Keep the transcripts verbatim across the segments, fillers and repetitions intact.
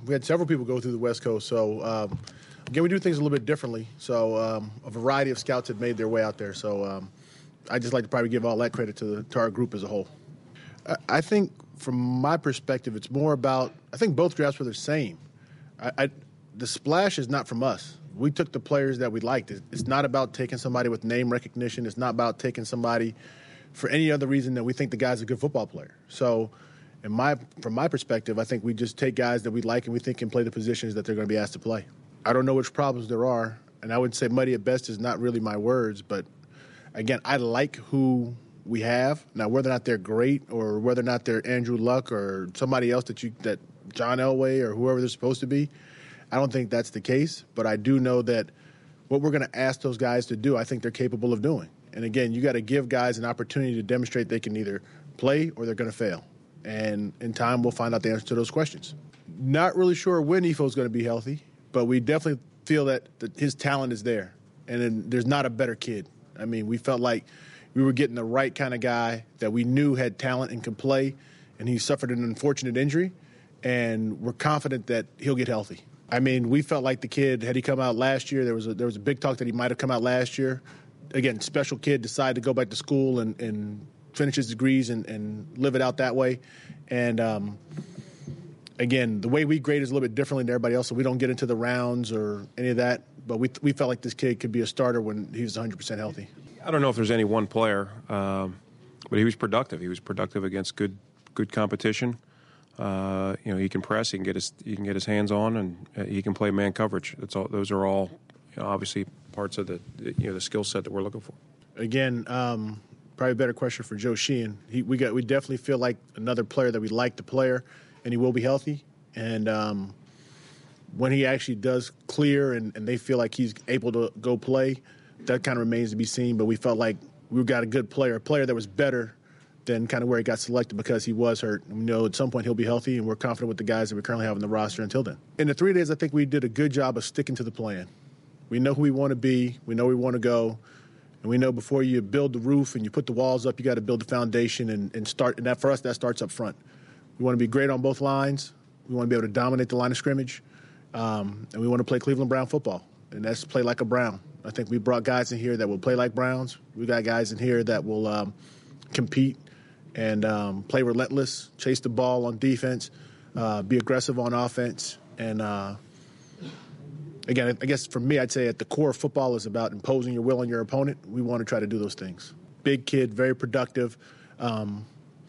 we had several people go through the West Coast. So, um, again, we do things a little bit differently. So um, a variety of scouts had made their way out there. So um, I just like to probably give all that credit to, the, to our group as a whole. I, I think from my perspective, it's more about – I think both drafts were the same. I, I, the splash is not from us. We took the players that we liked. It's not about taking somebody with name recognition. It's not about taking somebody for any other reason that we think the guy's a good football player. So in my, from my perspective, I think we just take guys that we like and we think can play the positions that they're going to be asked to play. I don't know which problems there are, and I would say muddy at best is not really my words, but, again, I like who we have. Now, whether or not they're great or whether or not they're Andrew Luck or somebody else that you that John Elway or whoever they're supposed to be, I don't think that's the case, but I do know that what we're going to ask those guys to do, I think they're capable of doing. And, again, you got to give guys an opportunity to demonstrate they can either play or they're going to fail. And in time, we'll find out the answer to those questions. Not really sure when Efo's going to be healthy, but we definitely feel that the, his talent is there. And then there's not a better kid. I mean, we felt like we were getting the right kind of guy that we knew had talent and could play, and he suffered an unfortunate injury, and we're confident that he'll get healthy. I mean, we felt like the kid, had he come out last year, there was a, there was a big talk that he might have come out last year. Again, special kid, decided to go back to school and, and finish his degrees and, and live it out that way. And, um, again, the way we grade is a little bit differently than everybody else, so we don't get into the rounds or any of that. But we we felt like this kid could be a starter when he was one hundred percent healthy. I don't know if there's any one player, um, but he was productive. He was productive against good good competition. Uh, you know, he can press, he can get his he can get his hands on, and uh, he can play man coverage. That's all. Those are all, you know, obviously parts of the you know the skill set that we're looking for. Again, um, probably a better question for Joe Sheehan. He, we got we definitely feel like another player that we like the player, and he will be healthy. And um, when he actually does clear and, and they feel like he's able to go play, that kind of remains to be seen. But we felt like we got a good player, a player that was better than kind of where he got selected because he was hurt. And we know at some point he'll be healthy, and we're confident with the guys that we currently have on the roster until then. In the three days, I think we did a good job of sticking to the plan. We know who we want to be. We know where we want to go. And we know before you build the roof and you put the walls up, you got to build the foundation and, and start. And that for us, that starts up front. We want to be great on both lines. We want to be able to dominate the line of scrimmage. Um, and we want to play Cleveland Brown football. And that's play like a Brown. I think we brought guys in here that will play like Browns. We got guys in here that will um, compete and um, play relentless, chase the ball on defense, uh, be aggressive on offense. And, uh, again, I guess for me, I'd say at the core, football is about imposing your will on your opponent. We want to try to do those things. Big kid, very productive, um,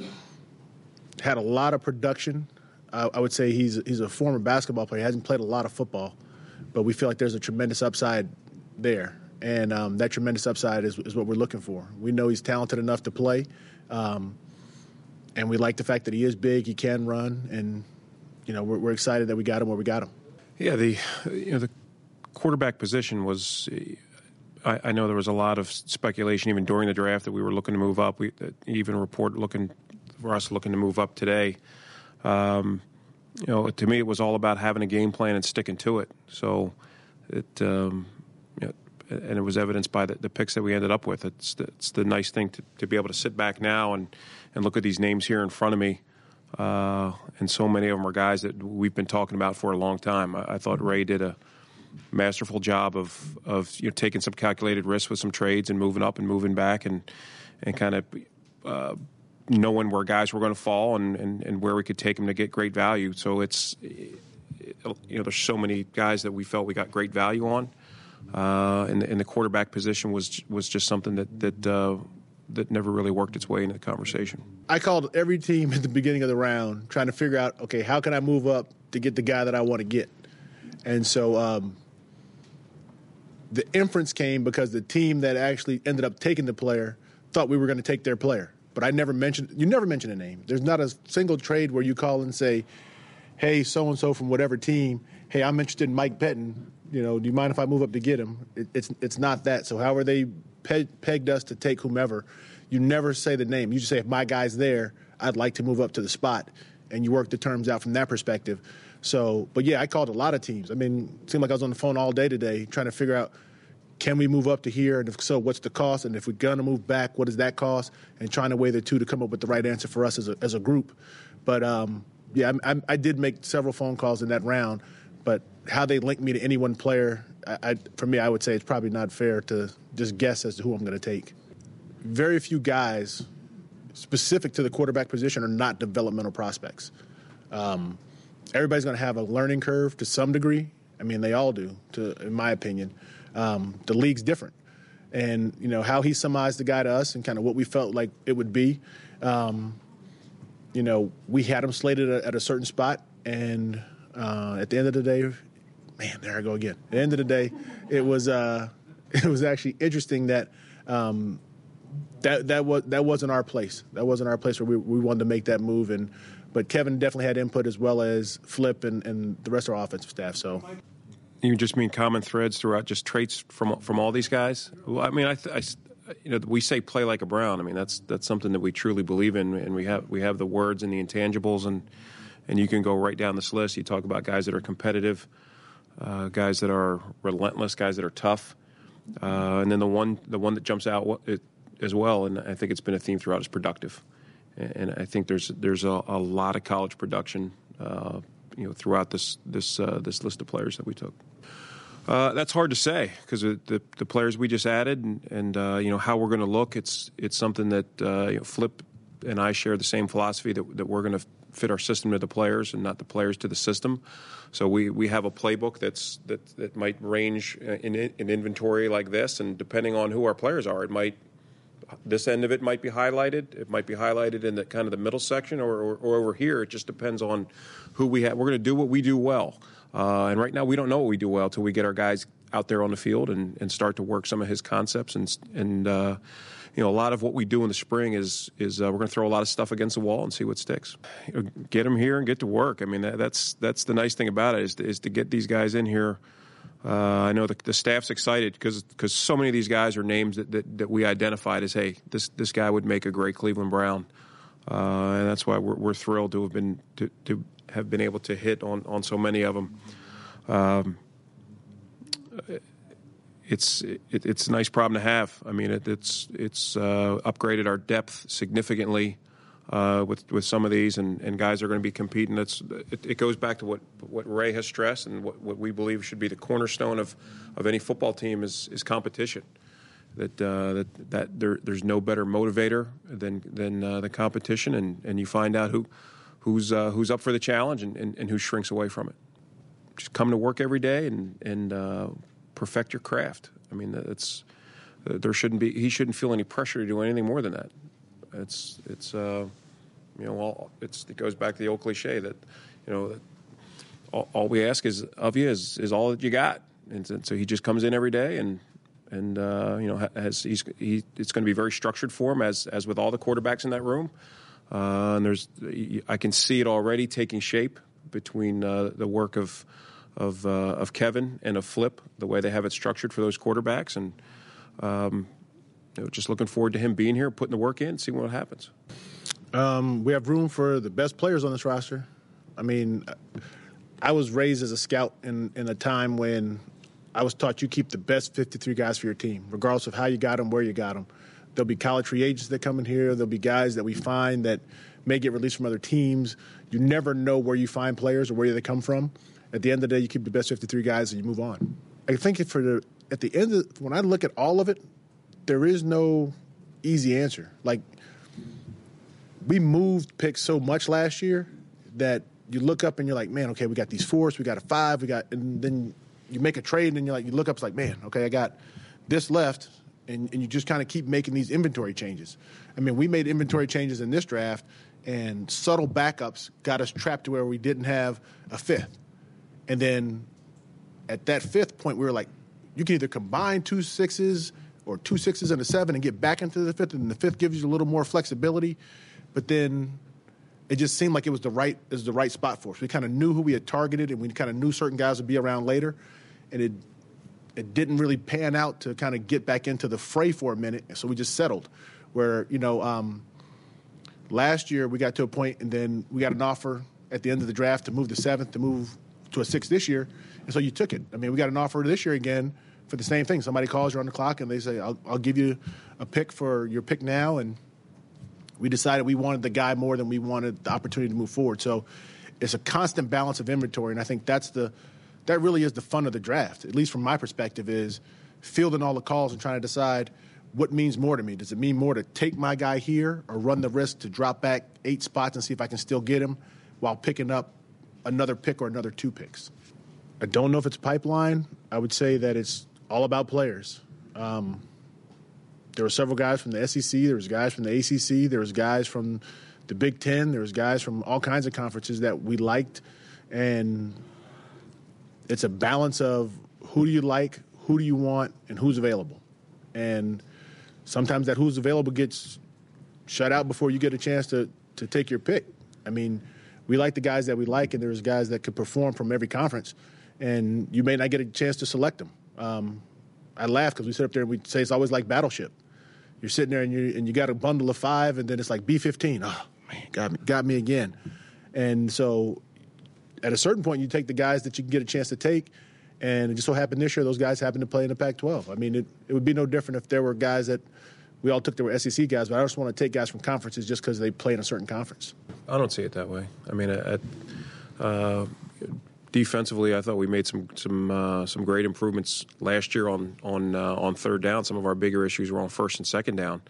had a lot of production. I, I would say he's he's a former basketball player. He hasn't played a lot of football, but we feel like there's a tremendous upside there. And um, that tremendous upside is, is what we're looking for. We know he's talented enough to play. Um, And we like the fact that he is big, he can run, and you know we're, we're excited that we got him where we got him. Yeah, the you know the quarterback position was. I, I know there was a lot of speculation even during the draft that we were looking to move up. We even report looking for us looking to move up today. Um, you know, to me, it was all about having a game plan and sticking to it. So it. Um, you know, and it was evidenced by the, the picks that we ended up with. It's the, it's the nice thing to, to be able to sit back now and, and look at these names here in front of me. Uh, and so many of them are guys that we've been talking about for a long time. I, I thought Ray did a masterful job of, of you know, taking some calculated risks with some trades and moving up and moving back and and kind of uh, knowing where guys were going to fall and, and, and where we could take them to get great value. So it's, you know, there's so many guys that we felt we got great value on. Uh, and, and the quarterback position was was just something that that uh, that never really worked its way into the conversation. I called every team at the beginning of the round trying to figure out, okay, how can I move up to get the guy that I want to get? And so um, the inference came because the team that actually ended up taking the player thought we were going to take their player. But I never mentioned – you never mention a name. There's not a single trade where you call and say, hey, so-and-so from whatever team, hey, I'm interested in Mike Pettin. You know, do you mind if I move up to get him? It, it's it's not that. So however they pe- pegged us to take whomever, you never say the name. You just say, if my guy's there, I'd like to move up to the spot. And you work the terms out from that perspective. So, but, yeah, I called a lot of teams. I mean, it seemed like I was on the phone all day today trying to figure out, can we move up to here? And if so, what's the cost? And if we're going to move back, what does that cost? And trying to weigh the two to come up with the right answer for us as a, as a group. But, um, yeah, I, I, I did make several phone calls in that round, but how they link me to any one player, I, I, for me, I would say it's probably not fair to just guess as to who I'm going to take. Very few guys specific to the quarterback position are not developmental prospects. Um, everybody's going to have a learning curve to some degree. I mean, they all do, to, in my opinion. Um, the league's different. And, you know, how he summarized the guy to us and kind of what we felt like it would be, um, you know, we had him slated at, at a certain spot. And uh, at the end of the day, man, there I go again. At the end of the day, it was uh, it was actually interesting that um, that that was that wasn't our place. That wasn't our place where we, we wanted to make that move. And but Kevin definitely had input as well as Flip and, and the rest of our offensive staff. So. You just mean common threads throughout, just traits from from all these guys? Well, I mean, I, I, you know, we say play like a Brown. I mean, that's that's something that we truly believe in, and we have we have the words and the intangibles, and and you can go right down this list. You talk about guys that are competitive, uh, guys that are relentless, guys that are tough, uh, and then the one the one that jumps out it, as well, and I think it's been a theme throughout, is productive, and I think there's there's a, a lot of college production, uh, you know, throughout this this uh, this list of players that we took. Uh, that's hard to say because the the players we just added and, and uh, you know how we're going to look. It's it's something that uh, you know, Flip and I share the same philosophy that that we're going to fit our system to the players and not the players to the system. So we, we have a playbook that's that that might range in in inventory like this, and depending on who our players are, it might this end of it might be highlighted. It might be highlighted in the kind of the middle section or or, or over here. It just depends on who we have. We're going to do what we do well. Uh, and right now, we don't know what we do well until we get our guys out there on the field and, and start to work some of his concepts. And and uh, you know, a lot of what we do in the spring is is uh, we're going to throw a lot of stuff against the wall and see what sticks. You know, get them here and get to work. I mean, that, that's that's the nice thing about it is to, is to get these guys in here. Uh, I know the, the staff's excited because because so many of these guys are names that, that, that we identified as, hey, this this guy would make a great Cleveland Brown, uh, and that's why we're, we're thrilled to have been to. to have been able to hit on, on so many of them. Um, it's it, it's a nice problem to have. I mean, it, it's it's uh, upgraded our depth significantly uh, with with some of these, and, and guys are going to be competing. It's it, it goes back to what what Ray has stressed and what, what we believe should be the cornerstone of, of any football team is is competition. That uh, that that there there's no better motivator than than uh, the competition, and, and you find out who. Who's uh, who's up for the challenge and, and, and who shrinks away from it. Just come to work every day and and uh, perfect your craft. I mean, it's uh, there shouldn't be he shouldn't feel any pressure to do anything more than that. It's it's uh, you know all, it's it goes back to the old cliche that you know that all, all we ask is of you is is all that you got, and so, so he just comes in every day and and uh, you know has he's he it's going to be very structured for him as as with all the quarterbacks in that room. Uh, and there's, I can see it already taking shape between uh, the work of of, uh, of Kevin and of Flip, the way they have it structured for those quarterbacks, and um, you know, just looking forward to him being here, putting the work in, seeing what happens. Um, we have room for the best players on this roster. I mean, I was raised as a scout in, in a time when I was taught you keep the best fifty-three guys for your team, regardless of how you got them, where you got them. There'll be college free agents that come in here. There'll be guys that we find that may get released from other teams. You never know where you find players or where they come from. At the end of the day, you keep the best fifty-three guys and you move on. I think for the at the end of when I look at all of it, there is no easy answer. Like we moved picks so much last year that you look up and you're like, man, okay, we got these fours, we got a five, we got, and then you make a trade and then you're like, you look up, it's like, man, okay, I got this left. And, and you just kind of keep making these inventory changes. I mean, we made inventory changes in this draft, and subtle backups got us trapped to where we didn't have a fifth. And then at that fifth point, we were like, you can either combine two sixes or two sixes and a seven and get back into the fifth, and the fifth gives you a little more flexibility. But then it just seemed like it was the right it was the right spot for us. We kind of knew who we had targeted, and we kind of knew certain guys would be around later, and it. It didn't really pan out to kind of get back into the fray for a minute, so we just settled. Where, you know, um, last year we got to a point, and then we got an offer at the end of the draft to move the seventh, to move to a sixth this year, and so you took it. I mean, we got an offer this year again for the same thing. Somebody calls you on the clock, and they say, I'll, I'll give you a pick for your pick now, and we decided we wanted the guy more than we wanted the opportunity to move forward. So it's a constant balance of inventory, and I think that's the that really is the fun of the draft, at least from my perspective, is fielding all the calls and trying to decide what means more to me. Does it mean more to take my guy here or run the risk to drop back eight spots and see if I can still get him while picking up another pick or another two picks? I don't know if it's pipeline. I would say that it's all about players. Um, there were several guys from the S E C. There was guys from the A C C. There was guys from the Big Ten. There was guys from all kinds of conferences that we liked. And it's a balance of who do you like, who do you want, and who's available. And sometimes that who's available gets shut out before you get a chance to, to take your pick. I mean, we like the guys that we like, and there's guys that could perform from every conference, and you may not get a chance to select them. Um, I laugh because we sit up there and we say it's always like Battleship. You're sitting there and you and you got a bundle of five, and then it's like B fifteen. Oh, man, got me, got me again. And so at a certain point, you take the guys that you can get a chance to take, and it just so happened this year those guys happened to play in the Pac twelve. I mean, it, it would be no different if there were guys that we all took that were S E C guys, but I just want to take guys from conferences just because they play in a certain conference. I don't see it that way. I mean, at, uh, defensively, I thought we made some some uh, some great improvements last year on on uh, on third down. Some of our bigger issues were on first and second down.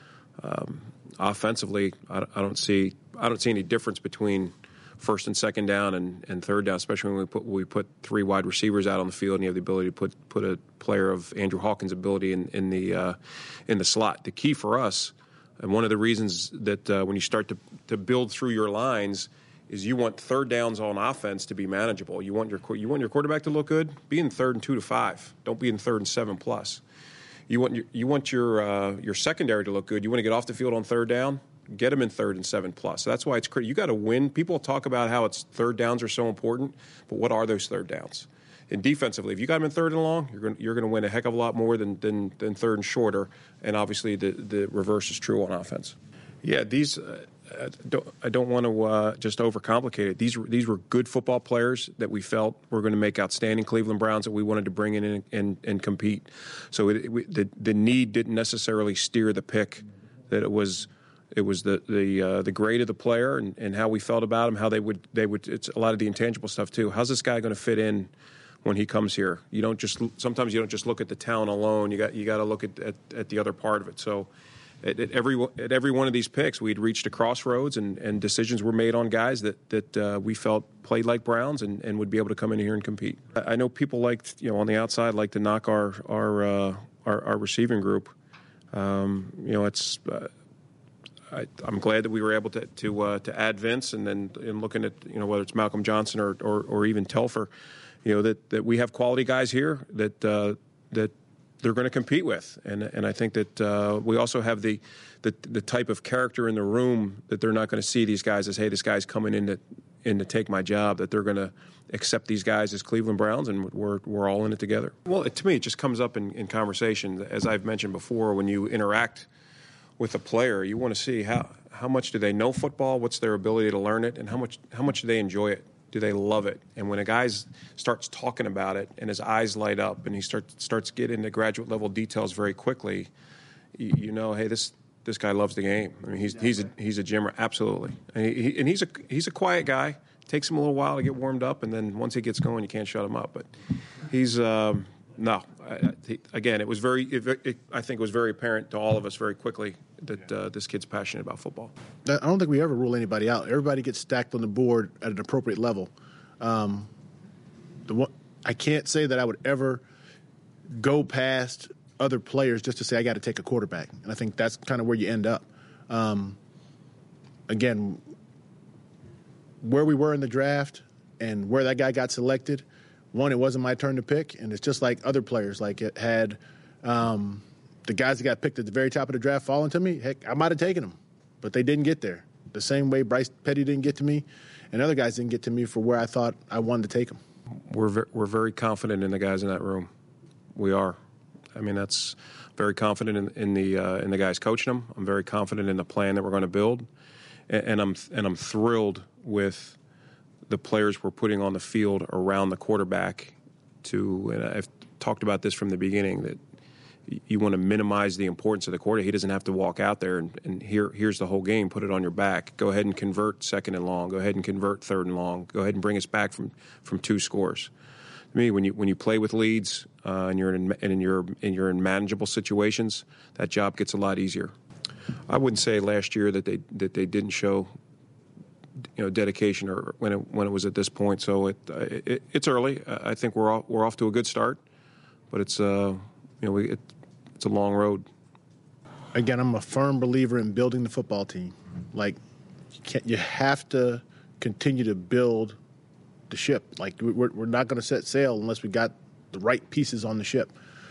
Um, offensively, I, I don't see I don't see any difference between first and second down and, and third down, especially when we put we put three wide receivers out on the field and you have the ability to put put a player of Andrew Hawkins' ability in in the uh, in the slot. The key for us, and one of the reasons that uh, when you start to to build through your lines, is you want third downs on offense to be manageable. You want your you want your quarterback to look good. Be in third and two to five. Don't be in third and seven plus. You want your you want your uh, your secondary to look good. You want to get off the field on third down. Get them in third and seven plus. So that's why it's critical. You got to win. People talk about how it's third downs are so important, but what are those third downs? And defensively, if you got them in third and long, you're going you're going to win a heck of a lot more than than, than third and shorter. And obviously, the the reverse is true on offense. Yeah, these. Uh, I don't, I don't want to uh, just overcomplicate it. These these were good football players that we felt were going to make outstanding Cleveland Browns that we wanted to bring in and, and, and compete. So it, it, the the need didn't necessarily steer the pick. That it was it was the the uh, the grade of the player and, and how we felt about him. How they would they would. It's a lot of the intangible stuff too. How's this guy going to fit in when he comes here? You don't just sometimes you don't just look at the talent alone. You got you got to look at, at at the other part of it. So. At, at every at every one of these picks, we'd reached a crossroads, and, and decisions were made on guys that that uh, we felt played like Browns and, and would be able to come in here and compete. I, I know people liked, you know, on the outside like to knock our our uh, our, our receiving group. Um, you know, it's uh, I, I'm glad that we were able to to uh, to add Vince, and then in looking at, you know, whether it's Malcolm Johnson or or, or even Telfer, you know, that, that we have quality guys here that uh, that. they're going to compete with, and and I think that uh, we also have the, the the type of character in the room that they're not going to see these guys as, hey, this guy's coming in to in to take my job. That they're going to accept these guys as Cleveland Browns, and we're we're all in it together. Well, it, to me, it just comes up in, in conversation, as I've mentioned before. When you interact with a player, you want to see how how much do they know football, what's their ability to learn it, and how much how much do they enjoy it. Do they love it? And when a guy starts talking about it and his eyes light up and he starts starts getting into graduate level details very quickly, you, you know, hey, this this guy loves the game. I mean, he's he's a he's a gymmer, absolutely, and, he, and he's a he's a quiet guy. It takes him a little while to get warmed up, and then once he gets going, you can't shut him up. But he's um, no, I, he, again, it was very. It, it, I think it was very apparent to all of us very quickly that uh, this kid's passionate about football. I don't think we ever rule anybody out. Everybody gets stacked on the board at an appropriate level. Um, the one, I can't say that I would ever go past other players just to say I got to take a quarterback, and I think that's kind of where you end up. Um, again, where we were in the draft and where that guy got selected, one, it wasn't my turn to pick, and it's just like other players. Like it had um, the guys that got picked at the very top of the draft falling to me. Heck, I might have taken them, but they didn't get there. The same way Bryce Petty didn't get to me, and other guys didn't get to me for where I thought I wanted to take them. We're ver- we're very confident in the guys in that room. We are. I mean, that's very confident in, in the uh, in the guys coaching them. I'm very confident in the plan that we're going to build, and, and I'm and I'm thrilled with the players we're putting on the field around the quarterback. To and I've talked about this from the beginning that you want to minimize the importance of the quarter. He doesn't have to walk out there and, and here here's the whole game. Put it on your back. Go ahead and convert second and long. Go ahead and convert third and long. Go ahead and bring us back from, from two scores. To me, when you when you play with leads uh, and you're in and you're and you're in manageable situations, that job gets a lot easier. I wouldn't say last year that they that they didn't show, you know, dedication or when it when it was at this point. So it, it it's early. I think we're off, we're off to a good start, but it's uh you know we it, it's a long road. Again, I'm a firm believer in building the football team. Like you, can't, you have to continue to build the ship. Like we're we're not going to set sail unless we got the right pieces on the ship.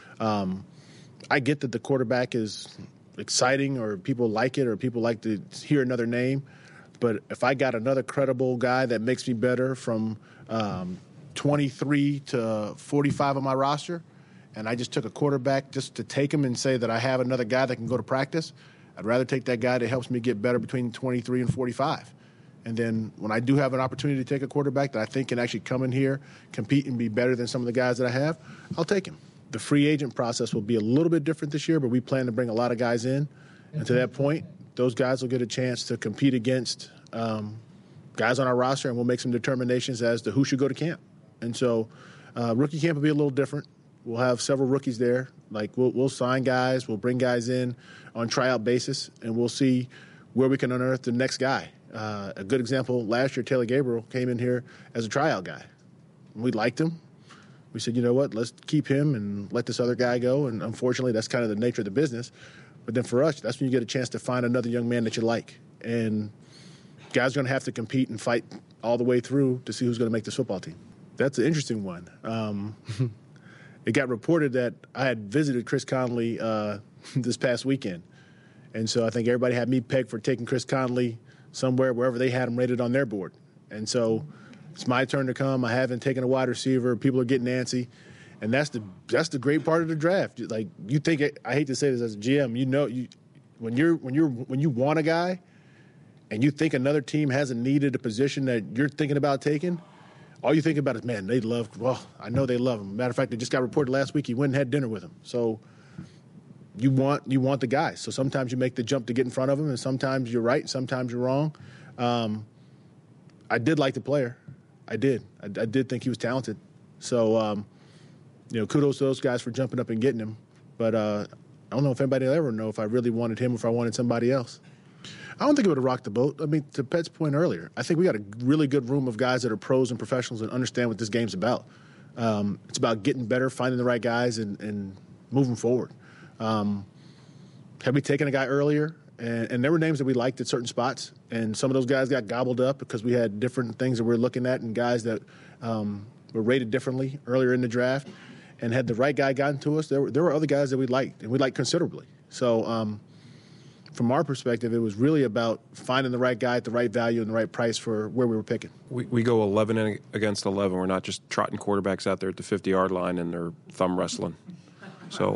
Um, I get that the quarterback is exciting, or people like it, or people like to hear another name. But if I got another credible guy that makes me better from um, twenty-three to forty-five on my roster, and I just took a quarterback just to take him and say that I have another guy that can go to practice, I'd rather take that guy that helps me get better between twenty-three and forty-five. And then when I do have an opportunity to take a quarterback that I think can actually come in here, compete, and be better than some of the guys that I have, I'll take him. The free agent process will be a little bit different this year, but we plan to bring a lot of guys in. And to that point, those guys will get a chance to compete against um, guys on our roster, and we'll make some determinations as to who should go to camp. And so uh, rookie camp will be a little different. We'll have several rookies there. Like we'll, we'll sign guys, we'll bring guys in on tryout basis, and we'll see where we can unearth the next guy. Uh, a good example, last year, Taylor Gabriel came in here as a tryout guy. We liked him. We said, you know what, let's keep him and let this other guy go. And unfortunately, that's kind of the nature of the business. But then for us, that's when you get a chance to find another young man that you like. And guys are going to have to compete and fight all the way through to see who's going to make this football team. That's an interesting one. Um, it got reported that I had visited Chris Conley uh, this past weekend. And so I think everybody had me pegged for taking Chris Conley somewhere, wherever they had him rated on their board. And so it's my turn to come. I haven't taken a wide receiver. People are getting antsy. And that's the that's the great part of the draft. Like you think, I hate to say this as a G M, you know, you when you're when you're when you want a guy, and you think another team hasn't needed a position that you're thinking about taking, all you think about is, man, they love. Well, I know they love him. Matter of fact, it just got reported last week he went and had dinner with him. So you want you want the guy. So sometimes you make the jump to get in front of him, and sometimes you're right, sometimes you're wrong. Um, I did like the player. I did. I, I did think he was talented. So. Um, You know, kudos to those guys for jumping up and getting him. But uh, I don't know if anybody will ever know if I really wanted him or if I wanted somebody else. I don't think it would have rocked the boat. I mean, to Pet's point earlier, I think we got a really good room of guys that are pros and professionals and understand what this game's about. Um, it's about getting better, finding the right guys, and, and moving forward. Um, had we taken a guy earlier, and, and there were names that we liked at certain spots, and some of those guys got gobbled up because we had different things that we were looking at and guys that um, were rated differently earlier in the draft. And had the right guy gotten to us, there were, there were other guys that we liked, and we liked considerably. So um, from our perspective, it was really about finding the right guy at the right value and the right price for where we were picking. We, we go eleven against eleven. We're not just trotting quarterbacks out there at the fifty-yard line and they're thumb wrestling. So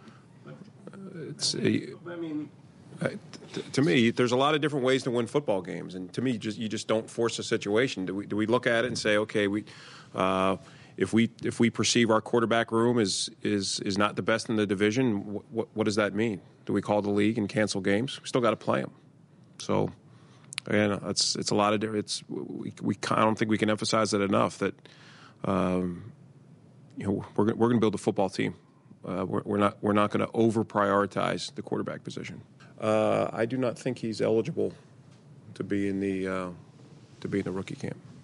it's, I mean, to me, there's a lot of different ways to win football games, and to me, you just you just don't force a situation. Do we do we look at it and say, okay, we. Uh, If we if we perceive our quarterback room is is is not the best in the division, what what does that mean? Do we call the league and cancel games? We still got to play them. So, again, it's it's a lot of it's we we I don't think we can emphasize it enough that um, you know we're we're going to build a football team. Uh, we're, we're not we're not going to over prioritize the quarterback position. Uh, I do not think he's eligible to be in the uh, to be in the rookie camp.